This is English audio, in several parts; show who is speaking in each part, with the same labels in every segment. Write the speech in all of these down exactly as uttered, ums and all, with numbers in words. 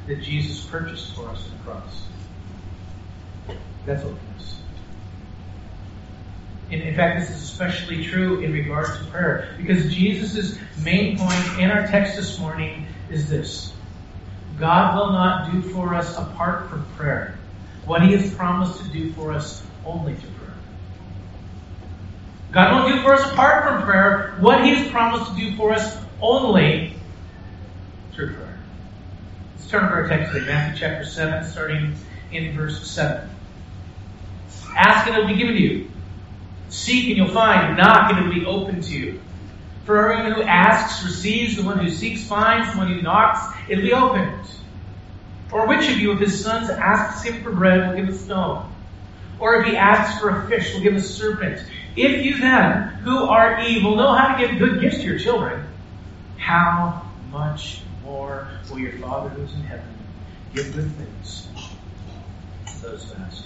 Speaker 1: that Jesus purchased for us on the cross. That's openness. In, in fact, this is especially true in regards to prayer, because Jesus' main point in our text this morning is this: God will not do for us apart from prayer what He has promised to do for us only through prayer. God won't do for us apart from prayer what He has promised to do for us only through prayer. Let's turn to our text today, Matthew chapter seven, starting in verse seven. Ask and it will be given to you. Seek and you'll find. Knock and it will be open to you. For everyone who asks receives, the one who seeks finds, the one who knocks, it will be opened. Or which of you, if his son asks him for bread, will give a stone? Or if he asks for a fish, will give a serpent? If you then, who are evil, know how to give good gifts to your children, how much more will your Father who is in heaven give good things to those who ask?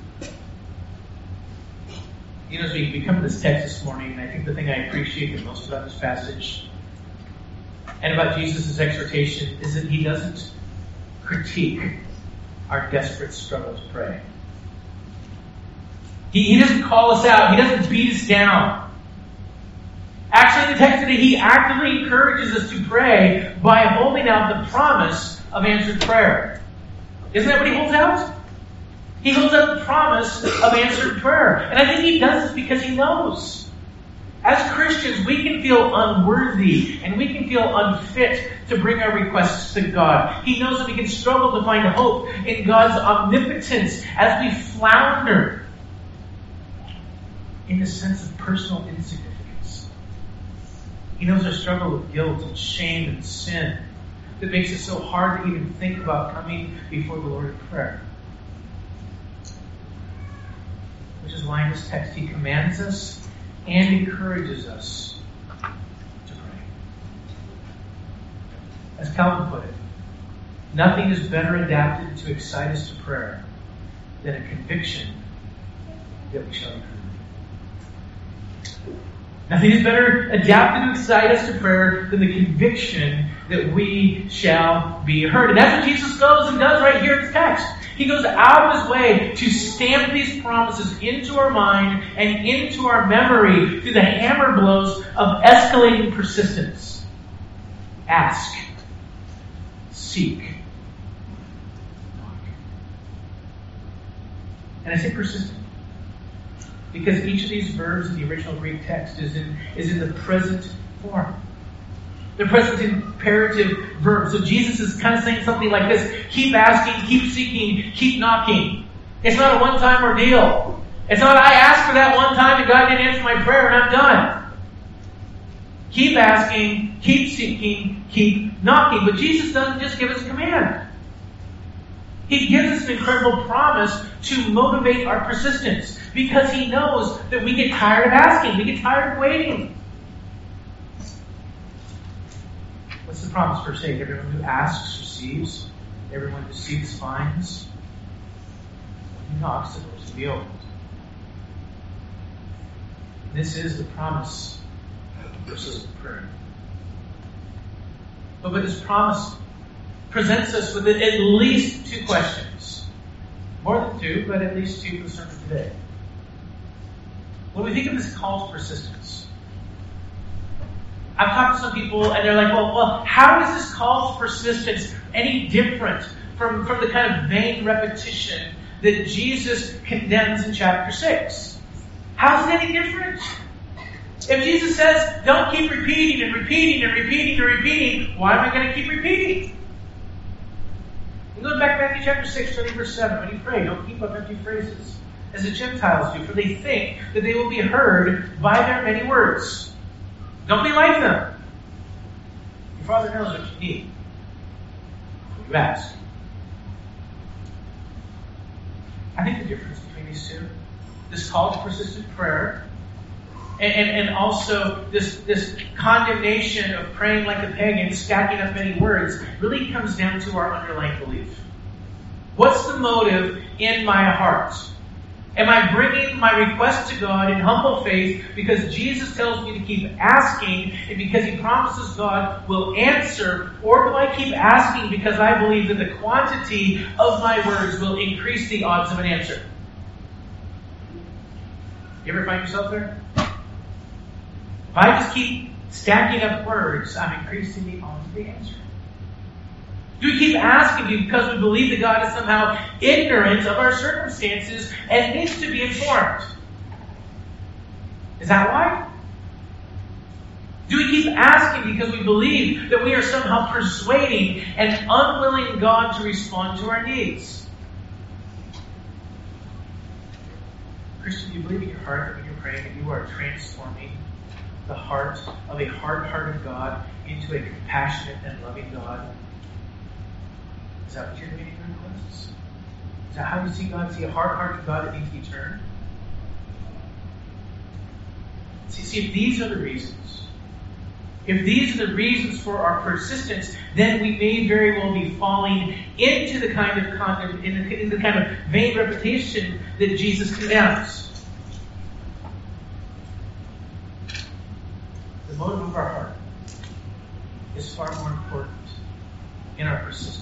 Speaker 1: You know, as we, we come to this text this morning, and I think the thing I appreciate the most about this passage and about Jesus' exhortation is that He doesn't critique our desperate struggle to pray. He, he doesn't call us out. He doesn't beat us down. Actually, in the text today, He actively encourages us to pray by holding out the promise of answered prayer. Isn't that what He holds out? He holds out the promise of answered prayer. And I think He does this because He knows. As Christians, we can feel unworthy and we can feel unfit to bring our requests to God. He knows that we can struggle to find hope in God's omnipotence as we flounder in the sense of personal insignificance. He knows our struggle with guilt and shame and sin that makes it so hard to even think about coming before the Lord in prayer. Which is why in this text He commands us and encourages us to pray. As Calvin put it, nothing is better adapted to excite us to prayer than a conviction that we shall be heard. Nothing is better adapted to excite us to prayer than the conviction that we shall be heard. And that's what Jesus goes and does right here in this text. He goes out of His way to stamp these promises into our mind and into our memory through the hammer blows of escalating persistence. Ask. Seek. Knock. And I say persistent because each of these verbs in the original Greek text is in, is in the present form. The present imperative verb. So Jesus is kind of saying something like this: keep asking, keep seeking, keep knocking. It's not a one-time ordeal. It's not I asked for that one time and God didn't answer my prayer and I'm done. Keep asking, keep seeking, keep knocking. But Jesus doesn't just give us a command. He gives us an incredible promise to motivate our persistence because He knows that we get tired of asking. We get tired of waiting. What's the promise verse eight? Everyone who asks receives. Everyone who seeks finds. When He knocks, the doors will be opened. This is the promise of persistent prayer. But, but this promise presents us with at least two questions. More than two, but at least two for the sermon today. When we think of this call to persistence, I've talked to some people and they're like, well, well, how is this call to persistence any different from, from the kind of vain repetition that Jesus condemns in chapter six? How is it any different? If Jesus says, don't keep repeating and repeating and repeating and repeating, why am I going to keep repeating? You go back to Matthew chapter six, starting verse seven. When you pray, don't keep up empty phrases, as the Gentiles do, for they think that they will be heard by their many words. Don't be like them. Your Father knows what you need when you ask. I think the difference between these two, this call to persistent prayer, and, and, and also this, this condemnation of praying like a pagan, stacking up many words, really comes down to our underlying belief. What's the motive in my heart? Am I bringing my request to God in humble faith because Jesus tells me to keep asking and because He promises God will answer? Or do I keep asking because I believe that the quantity of my words will increase the odds of an answer? You ever find yourself there? If I just keep stacking up words, I'm increasing the odds of the answer. Do we keep asking because we believe that God is somehow ignorant of our circumstances and needs to be informed? Is that why? Do we keep asking because we believe that we are somehow persuading and unwilling God to respond to our needs? Christian, do you believe in your heart that when you're praying that you are transforming the heart of a hard-hearted God into a compassionate and loving God? Is that what you're doing in your requests? Is that how you see God? See a hard-hearted God that needs to be turned? See, see, if these are the reasons, if these are the reasons for our persistence, then we may very well be falling into the kind of conduct, in the, in the kind of vain repetition that Jesus condemns. The motive of our heart is far more important in our persistence.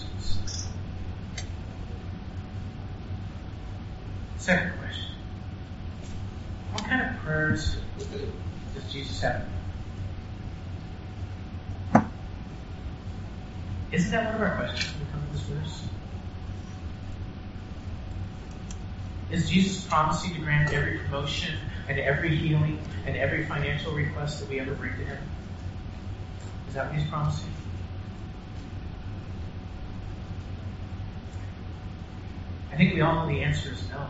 Speaker 1: Second question. What kind of prayers does Jesus have? Isn't that one of our questions when we come to this verse? Is Jesus promising to grant every promotion and every healing and every financial request that we ever bring to Him? Is that what He's promising? I think we all know the answer is no.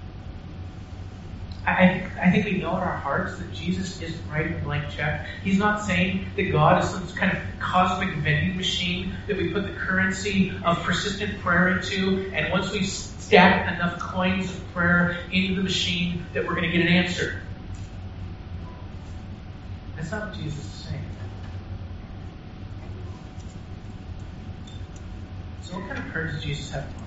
Speaker 1: I, I think we know in our hearts that Jesus isn't writing a blank check. He's not saying that God is some kind of cosmic vending machine that we put the currency of persistent prayer into, and once we stack enough coins of prayer into the machine that we're going to get an answer. That's not what Jesus is saying. So what kind of prayer does Jesus have in mind?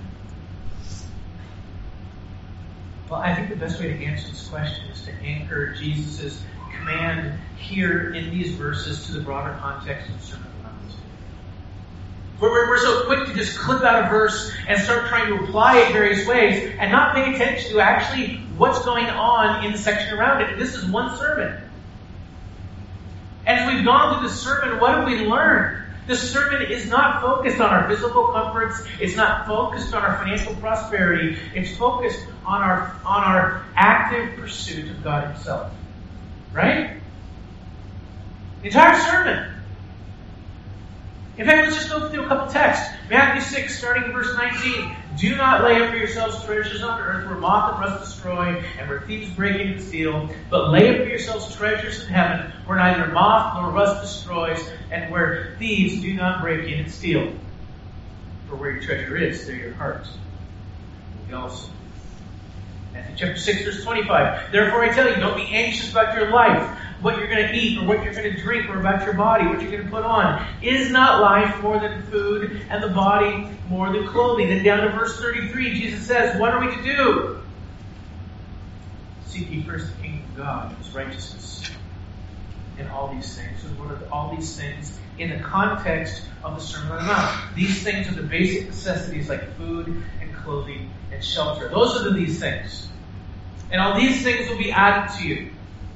Speaker 1: Well, I think the best way to answer this question is to anchor Jesus' command here in these verses to the broader context of the Sermon on the Mount. We're, we're so quick to just clip out a verse and start trying to apply it various ways and not pay attention to actually what's going on in the section around it. This is one sermon. And as we've gone through the sermon, what have we learned? This sermon is not focused on our physical comforts. It's not focused on our financial prosperity. It's focused on our, on our active pursuit of God Himself. Right? The entire sermon. In fact, let's just go through a couple texts. Matthew six, starting in verse nineteen. Do not lay up for yourselves treasures on earth where moth and rust destroy and where thieves break in and steal. But lay up for yourselves treasures in heaven where neither moth nor rust destroys and where thieves do not break in and steal. For where your treasure is, there your heart will be also. Matthew chapter six, verse twenty-five. Therefore I tell you, don't be anxious about your life, what you're going to eat or what you're going to drink, or about your body, what you're going to put on. Is not life more than food, and the body more than clothing? Then down to verse thirty-three, Jesus says, what are we to do? Seek ye first the kingdom of God and His righteousness, and all these things. So what are all these things in the context of the Sermon on the Mount? These things are the basic necessities like food and clothing and shelter. Those are the these things. And all these things will be added to you.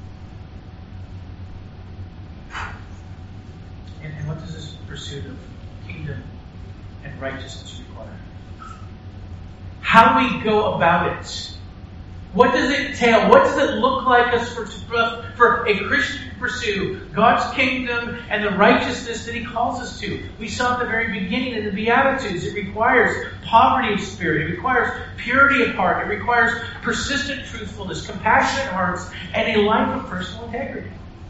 Speaker 1: And, and what does this pursuit of kingdom and righteousness require? How do we go about it? What does it entail? What does it look like us for, for a Christian to pursue God's kingdom and the righteousness that He calls us to? We saw at the very beginning in the Beatitudes, it requires poverty of spirit. It requires purity of heart. It requires persistent truthfulness, compassionate hearts, and a life of personal integrity.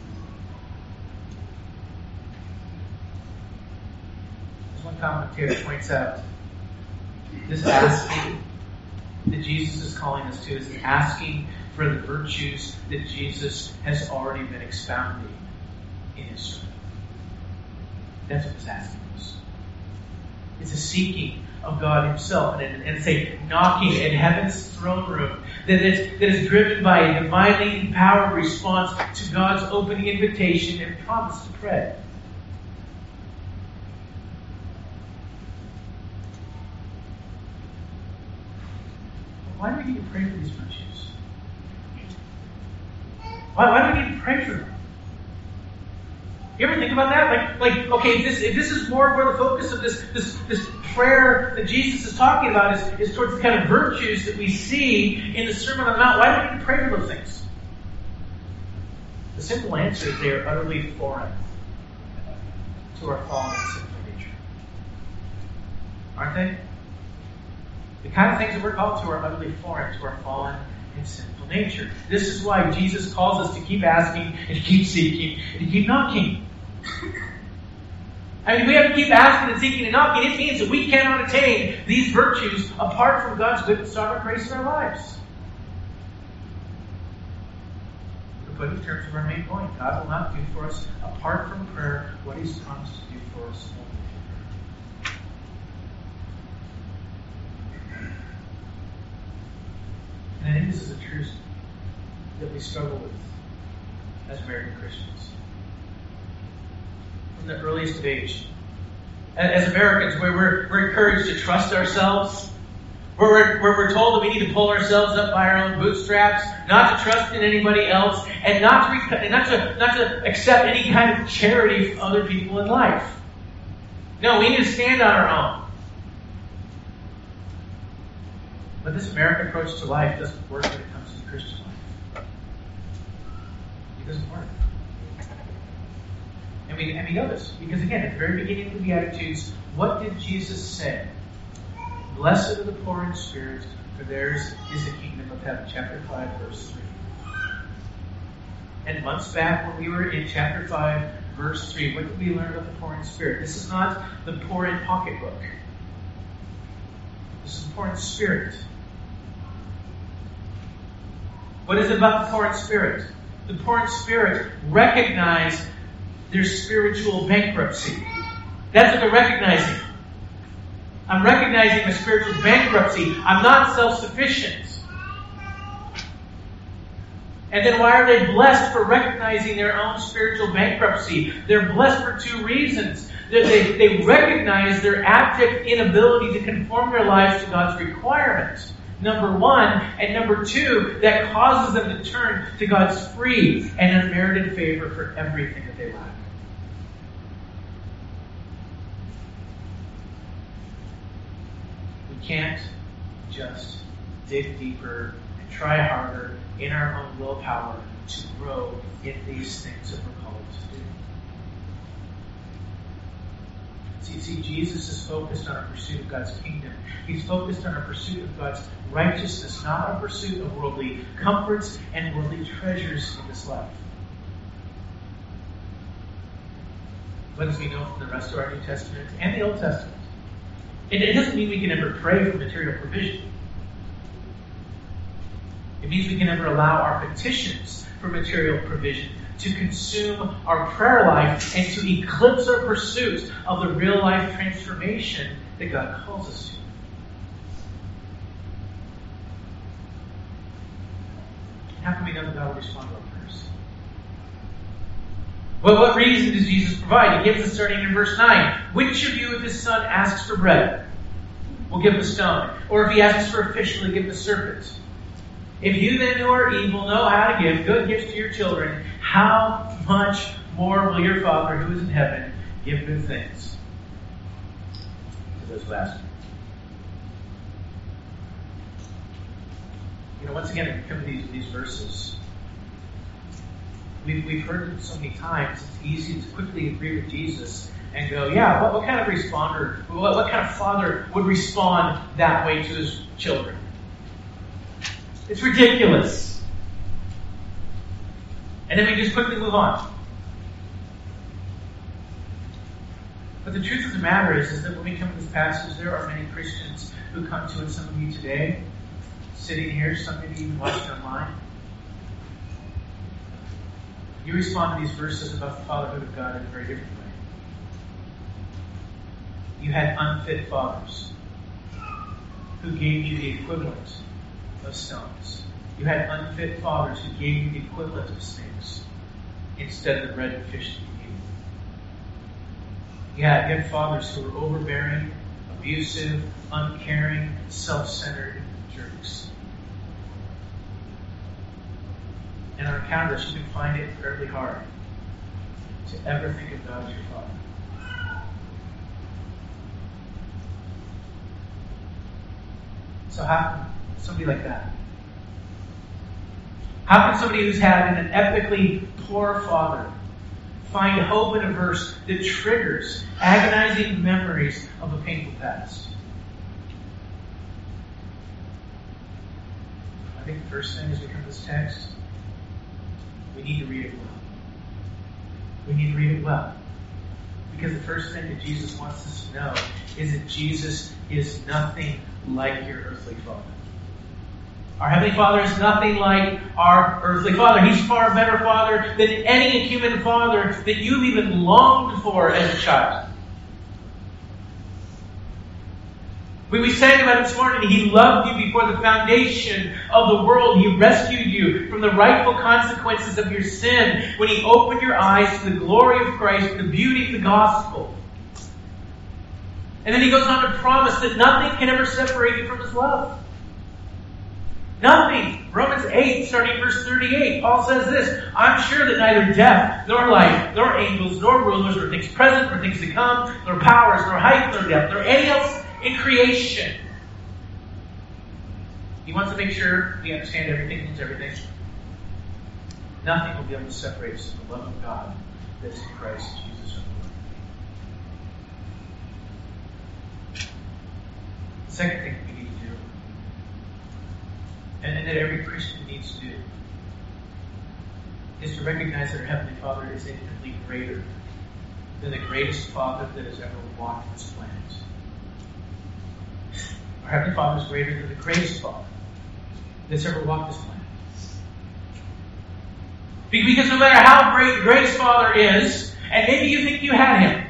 Speaker 1: As one commentator points out, this asking that Jesus is calling us to is asking for the virtues that Jesus has already been expounding in His sermon. That's what He's asking us. It's a seeking of God Himself, and, and it's a knocking at heaven's throne room that is, that is driven by a divinely empowered response to God's open invitation and promise to pray. Why do we need to pray for these virtues? Why, why do we need to pray for them? You ever think about that? Like, like, okay, if this, if this is more where the focus of this, this, this prayer that Jesus is talking about is, is towards the kind of virtues that we see in the Sermon on the Mount, why do we need to pray for those things? The simple answer is they are utterly foreign to our fallen and sinful nature. Aren't they? The kind of things that we're called to are utterly foreign to our fallen and sinful nature. This is why Jesus calls us to keep asking and to keep seeking and to keep knocking. I mean, if we have to keep asking and seeking and knocking, it means that we cannot attain these virtues apart from God's good and sovereign grace in our lives. To put it in terms of our main point, God will not do for us, apart from prayer, what He's promised to do for us only through prayer. And I think this is a truth that we struggle with as American Christians. From the earliest of age. As Americans, where we're, we're encouraged to trust ourselves, where we're, where we're told that we need to pull ourselves up by our own bootstraps, not to trust in anybody else, and not to, and not to, not to accept any kind of charity from other people in life. No, we need to stand on our own. But this American approach to life doesn't work when it comes to the Christian life. It doesn't work. And we, and we know this, because again, at the very beginning of the Beatitudes, what did Jesus say? Blessed are the poor in spirit, for theirs is the kingdom of heaven. Chapter five, verse three. And months back, when we were in chapter five, verse three, what did we learn about the poor in spirit? This is not the poor in pocketbook. This is the poor in spirit. What is it about the poor in spirit? The poor in spirit recognize their spiritual bankruptcy. That's what they're recognizing. I'm recognizing my spiritual bankruptcy. I'm not self-sufficient. And then why are they blessed for recognizing their own spiritual bankruptcy? They're blessed for two reasons. That they, they recognize their abject inability to conform their lives to God's requirements. Number one. And number two, that causes them to turn to God's free and unmerited favor for everything that they lack. We can't just dig deeper and try harder in our own willpower to grow in these things that we're called to do. See, see, Jesus is focused on our pursuit of God's kingdom. He's focused on our pursuit of God's righteousness, not our pursuit of worldly comforts and worldly treasures in this life. But as we know from the rest of our New Testament and the Old Testament, it, it doesn't mean we can ever pray for material provision. It means we can never allow our petitions for material provision to consume our prayer life and to eclipse our pursuit of the real life transformation that God calls us to. How can we know that God will respond to our prayers? Well, what reason does Jesus provide? He gives us starting in verse nine. Which of you, if his son asks for bread, will give him a stone? Or if he asks for a fish, will he give him a serpent? If you then who are evil know how to give good gifts to your children, how much more will your Father who is in heaven give good things to those who ask him? You know, once again, we come to these, these verses. We've, we've heard them so many times, it's easy to quickly agree with Jesus and go, yeah, what, what kind of responder, what, what kind of father would respond that way to his children? It's ridiculous. And then we just quickly move on. But the truth of the matter is, is that when we come to this passage, there are many Christians who come to it, some of you today, sitting here, some of you even watching online. You respond to these verses about the fatherhood of God in a very different way. you had unfit fathers who gave you the equivalent of stones. You had unfit fathers who gave you the equivalent of snakes instead of the bread and fish that you gave. You had, you had fathers who were overbearing, abusive, uncaring, self-centered jerks. And on account of this, you can find it incredibly hard to ever think of God as your Father. So how can somebody like that? How can somebody who's had an epically poor father find hope in a verse that triggers agonizing memories of a painful past? I think the first thing as we come to this text, we need to read it well. We need to read it well. Because the first thing that Jesus wants us to know is that Jesus is nothing like your earthly father. Our Heavenly Father is nothing like our earthly father. He's far better father than any human father that you've even longed for as a child. We, we sang about it this morning. He loved you before the foundation of the world. He rescued you from the rightful consequences of your sin when He opened your eyes to the glory of Christ, the beauty of the gospel. And then He goes on to promise that nothing can ever separate you from His love. Nothing. Romans eight, starting verse thirty-eight, Paul says this, I'm sure that neither death, nor life, nor angels, nor rulers, nor things present, nor things to come, nor powers, nor height, nor depth, nor any else in creation. He wants to make sure we understand everything means everything. Nothing will be able to separate us from the love of God that is in Christ Jesus our Lord. The second thing we need to do, and, and that every Christian needs to do, is to recognize that our Heavenly Father is infinitely greater than the greatest Father that has ever walked this planet. Our Heavenly Father is greater than the greatest Father that's ever walked this planet. Because no matter how great the greatest Father is, and maybe you think you had Him,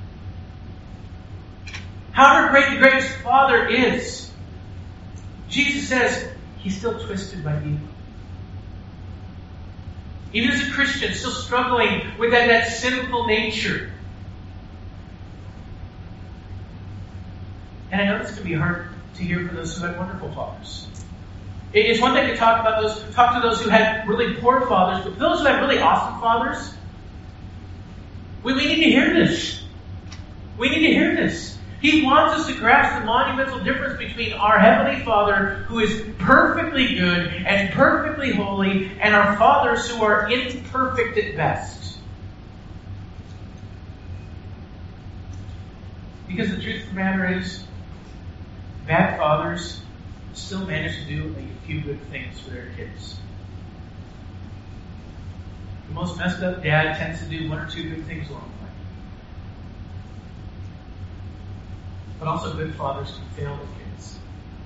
Speaker 1: however great the greatest Father is, Jesus says He's still twisted by evil. Even as a Christian, still struggling with that, that sinful nature. And I know this can be hard to hear for those who had wonderful fathers. It's one thing to talk about those, talk to those who had really poor fathers, but for those who had really awesome fathers, we, we need to hear this. We need to hear this. He wants us to grasp the monumental difference between our Heavenly Father, who is perfectly good and perfectly holy, and our fathers who are imperfect at best. Because the truth of the matter is, bad fathers still manage to do a few good things for their kids. The most messed up dad tends to do one or two good things along the way. But also good fathers can fail their kids.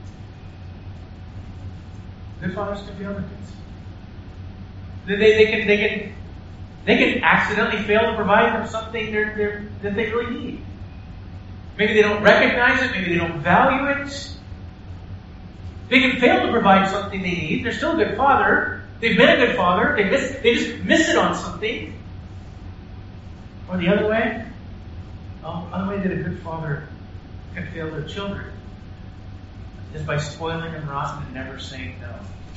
Speaker 1: Good fathers can fail their kids. They, they, they can they can they can accidentally fail to provide them something they're, they're, that they really need. Maybe they don't recognize it. Maybe they don't value it. They can fail to provide something they need. They're still a good father. They've been a good father. They miss, they just miss it on something. Or the other way. Oh, other way that a good father can fail their children is by spoiling them rotten and never saying no.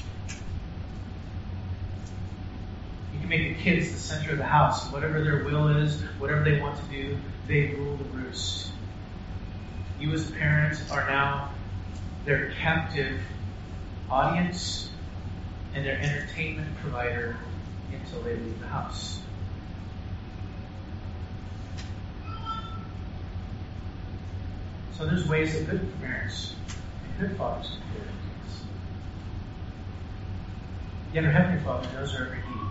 Speaker 1: You can make the kids the center of the house. Whatever their will is, whatever they want to do, they rule the roost. You as parents are now their captive audience and their entertainment provider until they leave the house. So there's ways that good parents and good fathers can do it. Yet our Heavenly Father knows our every need.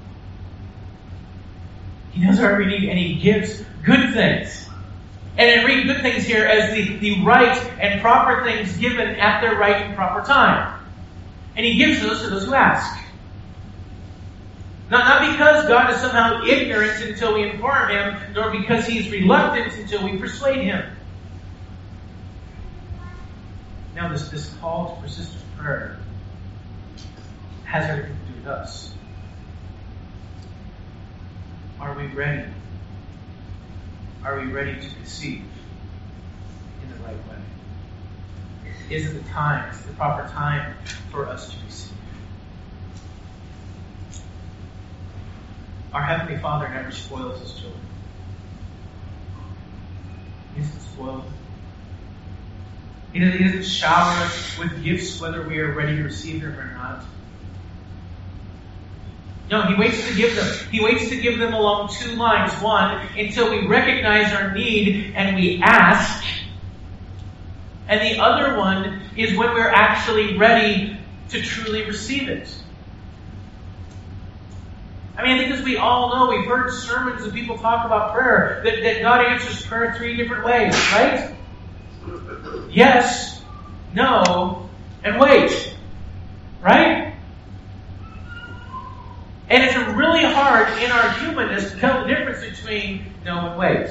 Speaker 1: He knows our every need, and He gives good things. And I read good things here as the, the right and proper things given at their right and proper time. And He gives those to those who ask. Not, not because God is somehow ignorant until we inform Him, nor because He's reluctant until we persuade Him. Now, this, this call to persistent prayer has everything to do with us. Are we ready? Are we ready to receive in the right way? Is it the time? Is it the proper time for us to receive? Our Heavenly Father never spoils His children. He doesn't spoil them. He doesn't, he doesn't shower us with gifts whether we are ready to receive them or not. No, He waits to give them. He waits to give them along two lines. One, until we recognize our need and we ask. And the other one is when we're actually ready to truly receive it. I mean, I think as we all know, we've heard sermons and people talk about prayer, that, that God answers prayer three different ways, right? Yes, no, and wait. Right? And it's really hard in our humanness to tell the difference between no and wait.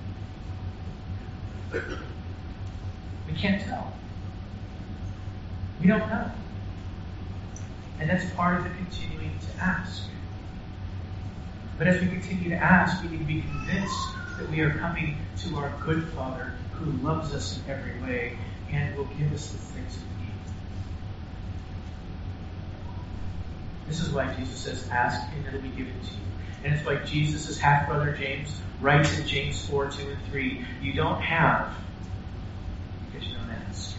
Speaker 1: We can't tell. We don't know. And that's part of the continuing to ask. But as we continue to ask, we need to be convinced that we are coming to our good Father who loves us in every way and will give us the things we need. This is why Jesus says, ask and it'll be given to you. And it's why Jesus' half-brother James writes in James four, two and three, you don't have because you don't ask.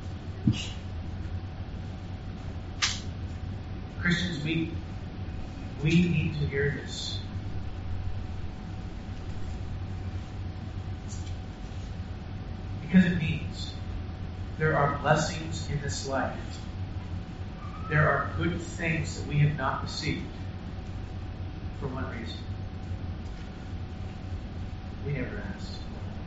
Speaker 1: Christians, we, we need to hear this. Because it means there are blessings in this life. There are good things that we have not received for one reason. We never asked.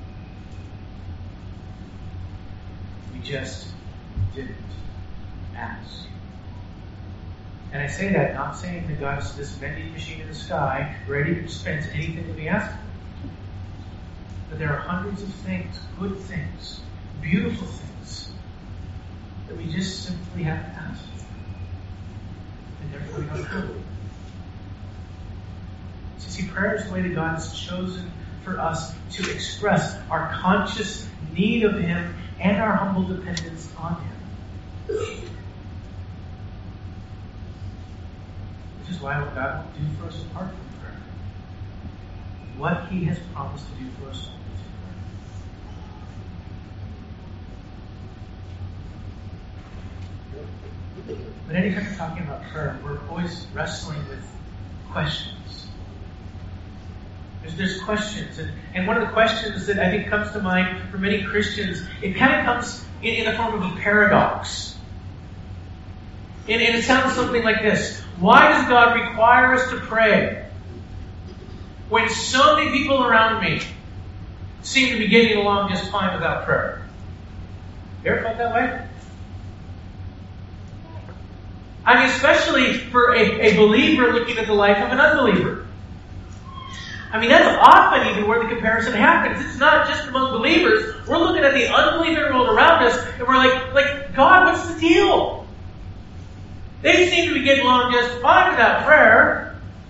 Speaker 1: We just didn't ask. And I say that not saying that God is this vending machine in the sky ready to dispense anything that we ask for. But there are hundreds of things, good things, beautiful things, that we just simply have to ask for. And therefore we don't have it. So see, prayer is the way that God has chosen for us to express our conscious need of Him and our humble dependence on Him. Which is why what God will do for us apart from prayer. What He has promised to do for us only through prayer. But anytime we're talking about prayer, we're always wrestling with questions. There's, there's questions. And, and one of the questions that I think comes to mind for many Christians, it kind of comes in, in the form of a paradox. And, and it sounds something like this. Why does God require us to pray when so many people around me seem to be getting along just fine without prayer? You ever felt that way? I mean, especially for a, a believer looking at the life of an unbeliever. I mean, that's often even where the comparison happens. It's not just among believers. We're looking at the unbelieving world around us, and we're like, like, God, what's the deal? They seem to be getting along just fine without prayer.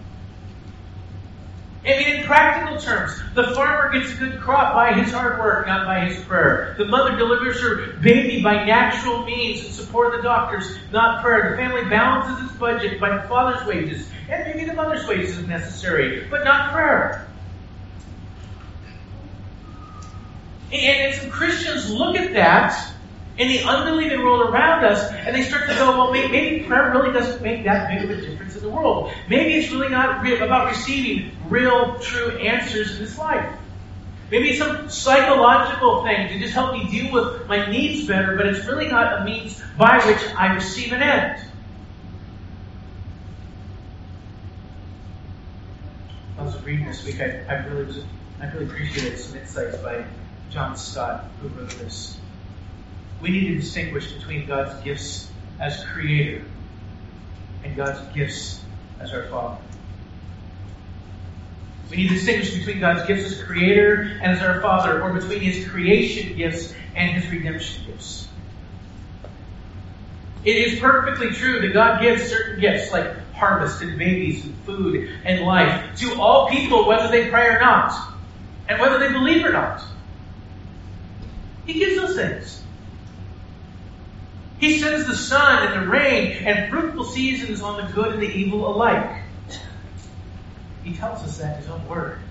Speaker 1: I mean, in practical terms, the farmer gets a good crop by his hard work, not by his prayer. The mother delivers her baby by natural means and support of the doctors, not prayer. The family balances its budget by the father's wages, and maybe the mother's wages if necessary, but not prayer. And, and some Christians look at that in the unbelieving world around us, and they start to go, well, maybe, maybe prayer really doesn't make that big of a difference in the world. Maybe it's really not re- about receiving real, true answers in this life. Maybe it's some psychological thing to just help me deal with my needs better, but it's really not a means by which I receive an end. I was reading this week, I, I really was, I really appreciated some insights by John Stott, who wrote this. We need to distinguish between God's gifts as Creator and God's gifts as our Father. We need to distinguish between God's gifts as Creator and as our Father, or between His creation gifts and His redemption gifts. It is perfectly true that God gives certain gifts like harvest and babies and food and life to all people, whether they pray or not, and whether they believe or not. He gives those things. He sends the sun and the rain and fruitful seasons on the good and the evil alike. He tells us that in His own Word.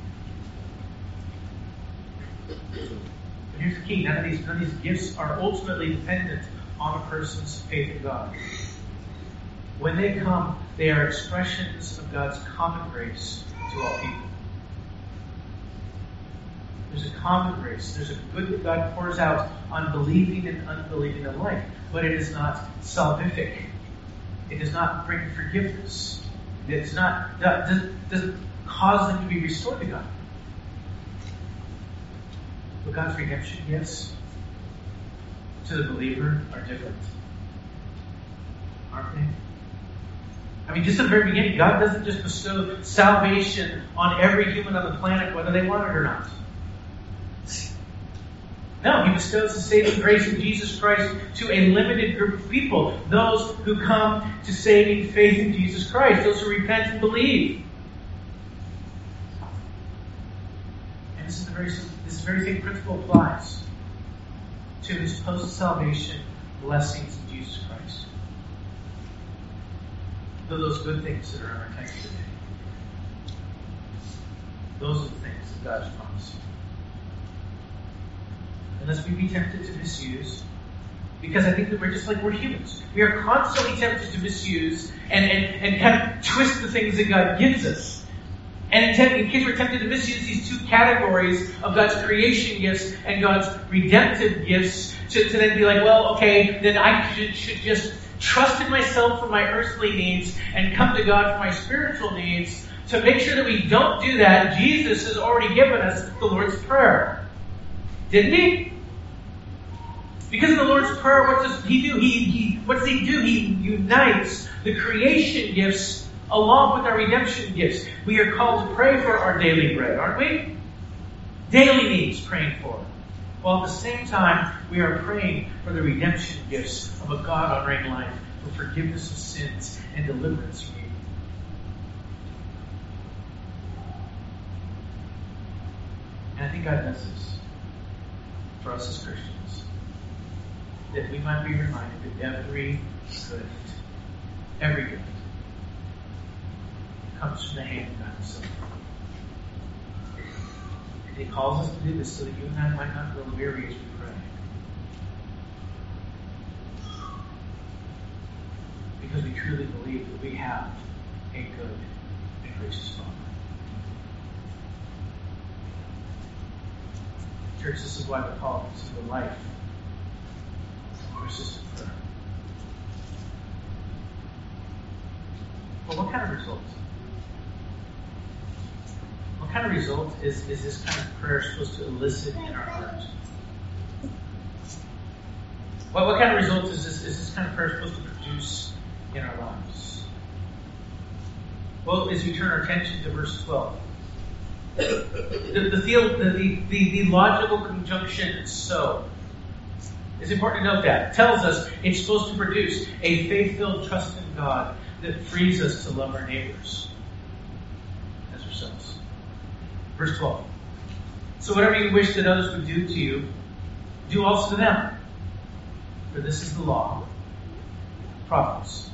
Speaker 1: But here's the key. None of these, none of these gifts are ultimately dependent on a person's faith in God. When they come, they are expressions of God's common grace to all people. There's a common grace. There's a good that God pours out on believing and unbelieving alike. But it is not salvific. It does not bring forgiveness. It does not, doesn't, doesn't cause them to be restored to God. But God's redemption gifts to the believer are different. Aren't they? I mean, just at the very beginning, God doesn't just bestow salvation on every human on the planet, whether they want it or not. No, He bestows the saving grace of Jesus Christ to a limited group of people. Those who come to saving faith in Jesus Christ. Those who repent and believe. And this is the very, this very same principle applies to His post-salvation blessings in Jesus Christ. They're those good things that are in our text today. Those are the things that God has promised. Unless we be tempted to misuse, because I think that we're just like we're humans. We are constantly tempted to misuse and, and, and kind of twist the things that God gives us. And in, te- in case we're tempted to misuse these two categories of God's creation gifts and God's redemptive gifts to, to then be like, well, okay, then I should, should just trust in myself for my earthly needs and come to God for my spiritual needs. To make sure that we don't do that, Jesus has already given us the Lord's Prayer. Didn't He? Because in the Lord's Prayer, what does He do? He, he, what does He do? He unites the creation gifts along with our redemption gifts. We are called to pray for our daily bread, aren't we? Daily needs praying for. While at the same time, we are praying for the redemption gifts of a God-honoring life, for forgiveness of sins and deliverance from evil. And I think God does this for us as Christians. That we might be reminded that every gift, every gift, comes from the hand of God Himself. And He calls us to do this so that you and I might not grow weary as we pray. Because we truly believe that we have a good and gracious Father. Church, this is why we're called to the life of persistent prayer. Well, what kind of result? What kind of result is, is this kind of prayer supposed to elicit in our hearts? Well, what kind of result is this, is this kind of prayer supposed to produce in our lives? Well, as we turn our attention to verse twelve, the, the, the, the, the, the logical conjunction so it's important to note that. It tells us it's supposed to produce a faith-filled trust in God that frees us to love our neighbors as ourselves. Verse twelve. So whatever you wish that others would do to you, do also to them. For this is the law. Prophets.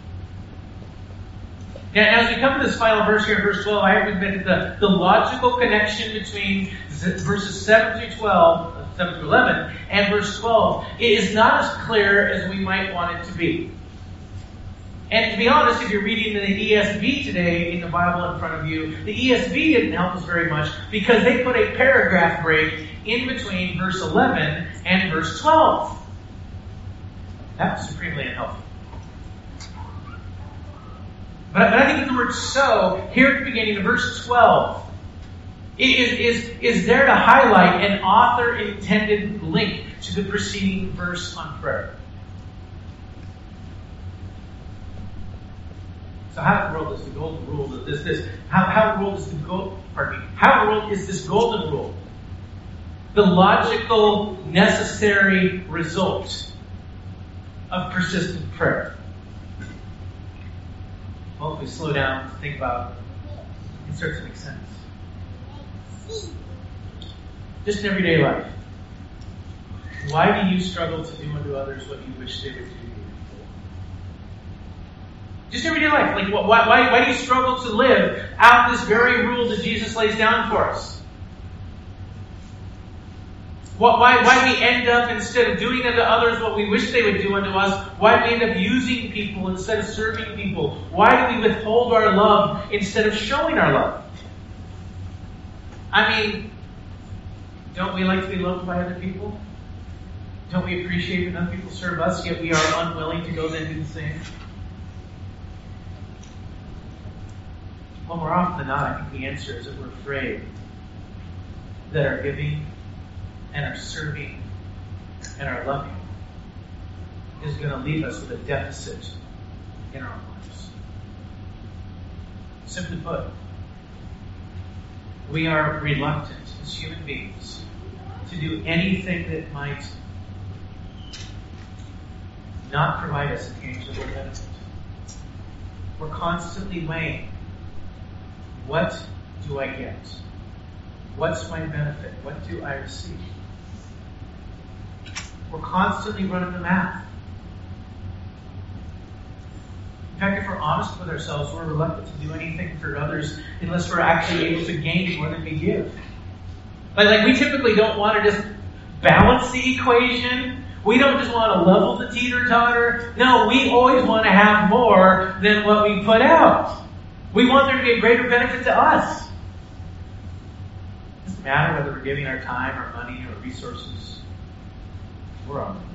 Speaker 1: Now, as we come to this final verse here in verse twelve, I have to admit that the, the logical connection between verses seven through twelve, seven through eleven, and verse twelve is not as clear as we might want it to be. And to be honest, if you're reading the E S V today in the Bible in front of you, the E S V didn't help us very much because they put a paragraph break in between verse eleven and verse twelve. That was supremely unhelpful. But, but I think that the word so, here at the beginning of verse twelve, is, is, is there to highlight an author-intended link to the preceding verse on prayer. So how in the world is the golden rule that this this how how in the world is the gold pardon me, how in the world is this golden rule? The logical, necessary result of persistent prayer? Well, if we slow down to think about it, it starts to make sense. Just in everyday life. Why do you struggle to do unto others what you wish they would do to you? Just everyday life. Like, why, why, why do you struggle to live out this very rule that Jesus lays down for us? Why, why we end up, instead of doing unto others what we wish they would do unto us, why we end up using people instead of serving people? Why do we withhold our love instead of showing our love? I mean, don't we like to be loved by other people? Don't we appreciate when other people serve us, yet we are unwilling to go then do the same? Well, more often than not, I think the answer is that we're afraid that our giving and our serving and our loving is going to leave us with a deficit in our lives. Simply put, we are reluctant as human beings to do anything that might not provide us a tangible benefit. We're constantly weighing, what do I get? What's my benefit? What do I receive? We're constantly running the math. In fact, if we're honest with ourselves, we're reluctant to do anything for others unless we're actually able to gain more than we give. Like, like we typically don't want to just balance the equation. We don't just want to level the teeter-totter. No, we always want to have more than what we put out. We want there to be a greater benefit to us. It doesn't matter whether we're giving our time, our money, or resources. We're on them.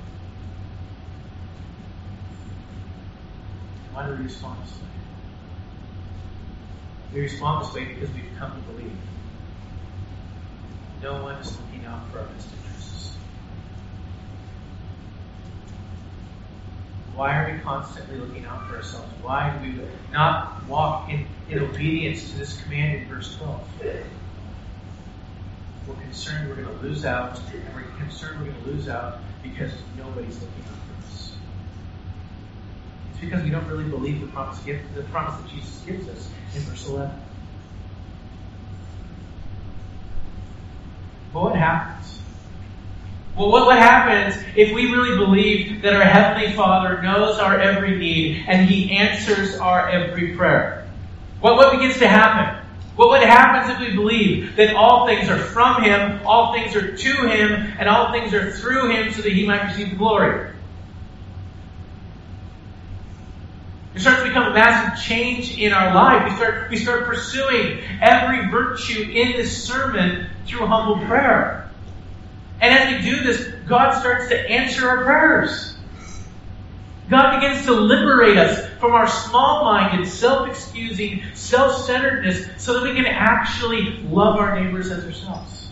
Speaker 1: Why do we respond this way? We respond this way because we've come to believe no one is looking out for our best interests. Why are we constantly looking out for ourselves? Why do we not walk in, in obedience to this command in verse twelve? We're concerned we're going to lose out, and we're concerned we're going to lose out because nobody's looking out for us. It's because we don't really believe the promise, the promise that Jesus gives us in verse eleven. But what happens? Well, what, what happens if we really believe that our Heavenly Father knows our every need and He answers our every prayer? What, what begins to happen? Well, what happens if we believe that all things are from Him, all things are to Him, and all things are through Him so that He might receive the glory? There starts to become a massive change in our life. We start, we start pursuing every virtue in this sermon through humble prayer. And as we do this, God starts to answer our prayers. God begins to liberate us from our small-minded, self-excusing, self-centeredness so that we can actually love our neighbors as ourselves.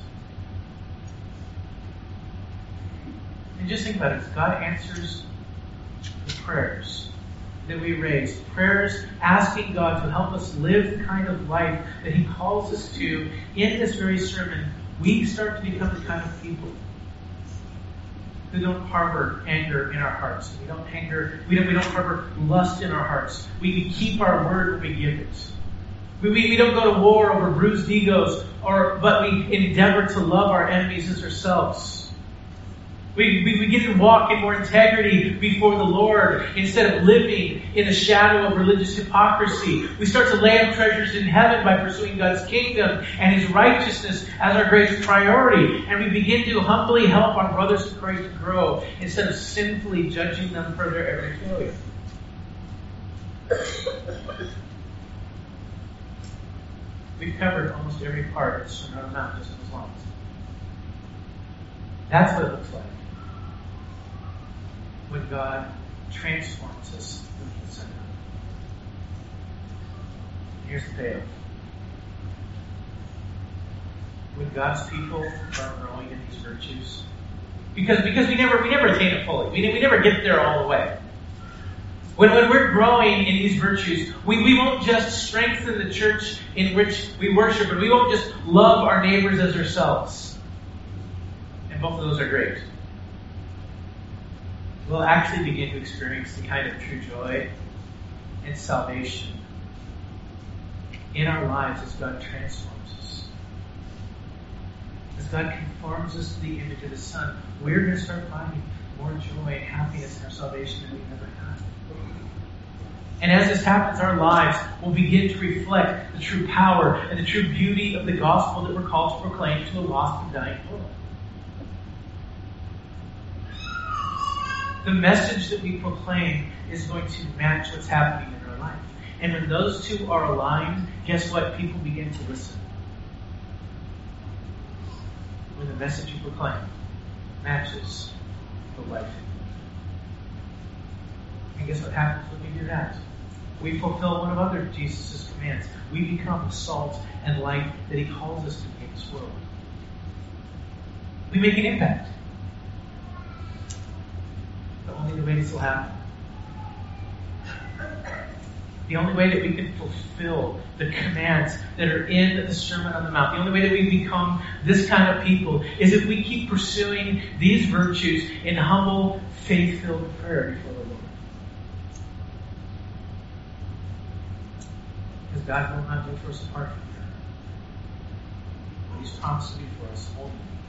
Speaker 1: And just think about it. God answers the prayers that we raise. Prayers asking God to help us live the kind of life that He calls us to in this very sermon. We start to become the kind of people who don't harbor anger in our hearts. We don't anger. We don't. We don't harbor lust in our hearts. We, we keep our word when we give it. We, we we don't go to war over bruised egos, or but we endeavor to love our enemies as ourselves. We, we, we get to walk in more integrity before the Lord instead of living in the shadow of religious hypocrisy. We start to lay up treasures in heaven by pursuing God's kingdom and His righteousness as our greatest priority. And we begin to humbly help our brothers in Christ to grow instead of sinfully judging them for their every failure. We've covered almost every part of the Sermon on the Mount just in this long. That's what it looks like when God transforms us from the inside out. Here's the payoff. When God's people are growing in these virtues, because because we never we never attain it fully. We we never get there all the way. When when we're growing in these virtues, we, we won't just strengthen the church in which we worship, and we won't just love our neighbors as ourselves. And both of those are great. we'll actually begin to experience the kind of true joy and salvation in our lives as God transforms us. As God conforms us to the image of His Son, we're going to start finding more joy and happiness in our salvation than we've ever had. And as this happens, our lives will begin to reflect the true power and the true beauty of the gospel that we're called to proclaim to a lost and dying world. The message that we proclaim is going to match what's happening in our life. And when those two are aligned, guess what? People begin to listen. When the message you proclaim matches the life. And guess what happens when we do that? We fulfill one of other Jesus' commands. We become the salt and light that He calls us to be in this world. We make an impact. But only the way this will happen. The only way that we can fulfill the commands that are in the Sermon on the Mount, the only way that we become this kind of people, is if we keep pursuing these virtues in humble, faith-filled prayer before the Lord. Because God will not do for us apart from prayer. What He's promised to do for us only